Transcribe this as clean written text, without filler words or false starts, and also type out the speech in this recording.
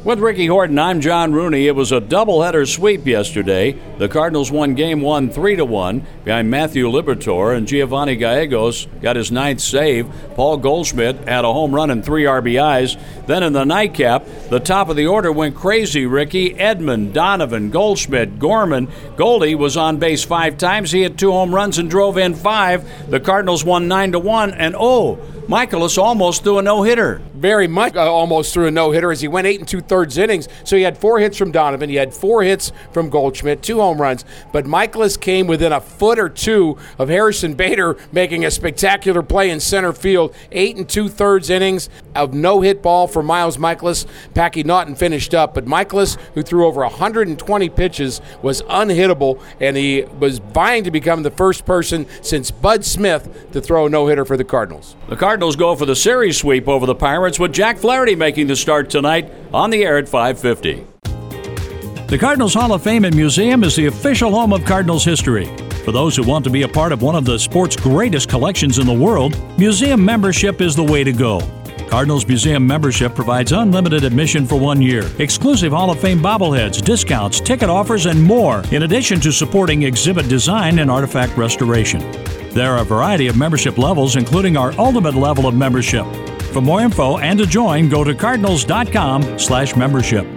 With Ricky Horton, I'm John Rooney. It was a doubleheader sweep yesterday. The Cardinals won Game 1 3-1 behind Matthew Liberatore, and Giovanni Gallegos got his 9th save. Paul Goldschmidt had a home run and 3 RBIs. Then in the nightcap, the top of the order went crazy, Ricky. Edman, Donovan, Goldschmidt, Gorman. Goldie was on base 5 times. He had 2 home runs and drove in 5. The Cardinals won 9-1, and Michaelis almost threw a no-hitter. Very much almost threw a no-hitter as he went 8 2/3 innings. So he had 4 hits from Donovan. He had 4 hits from Goldschmidt, 2 home runs. But Michaelis came within a foot or 2 of Harrison Bader making a spectacular play in center field. 8 2/3 innings of no-hit ball for Miles Michaelis. Packy Naughton finished up. But Michaelis, who threw over 120 pitches, was unhittable, and he was vying to become the first person since Bud Smith to throw a no-hitter for the Cardinals. The Cardinals go for the series sweep over the Pirates, with Jack Flaherty making the start tonight on the air at 5:50. The Cardinals Hall of Fame and Museum is the official home of Cardinals history. For those who want to be a part of one of the sport's greatest collections in the world, museum membership is the way to go. Cardinals Museum membership provides unlimited admission for 1 year, exclusive Hall of Fame bobbleheads, discounts, ticket offers, and more, in addition to supporting exhibit design and artifact restoration. There are a variety of membership levels, including our ultimate level of membership. For more info and to join, go to cardinals.com/membership.